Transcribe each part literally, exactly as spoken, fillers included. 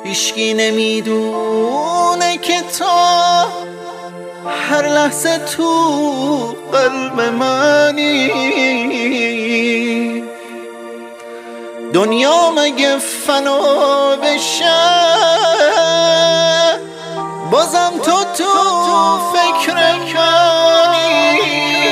هیشکی نمیدونه که تو هر لحظه تو قلب منی. دنیا مگه فنا بشه بازم تو تو فکر منی.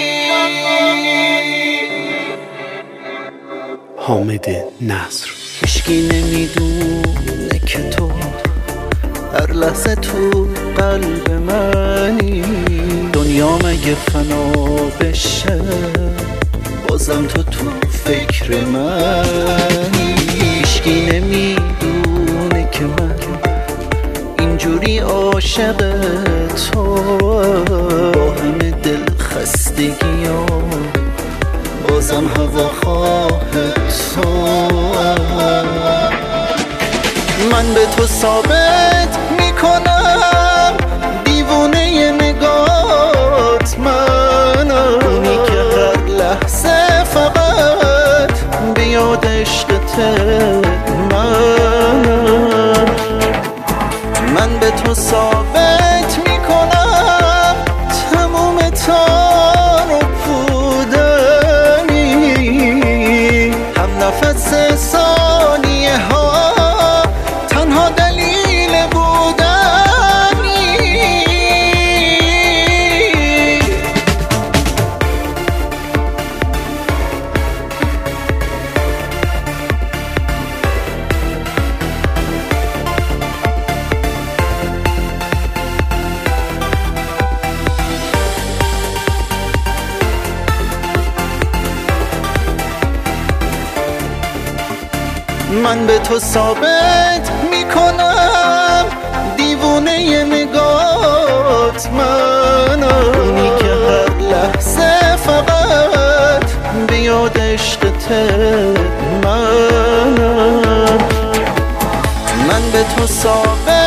حامد نصر. هیشکی نمیدونه که تو هر لحظه تو قلب منی. دنیا مگه فنا بشه بازم تو تو فکر منی. هیشکی نمیدونه که من اینجوری عاشق تو با همه دل خستگی ها بازم هواخواه تو. من به تو ثابت میکنم دیوونه نگات منم، اونی که هر لحظه فقط بیاد عشقت منم. من به تو ثابت میکنم تموم تار و پودنی، هم نفس ثانیه ها تنها دلیل بودنی. من به تو ثابت میکنم دیوونه نگات منم، اونی که هر لحظه فقط بیاد عشقت منم. من به تو ثابت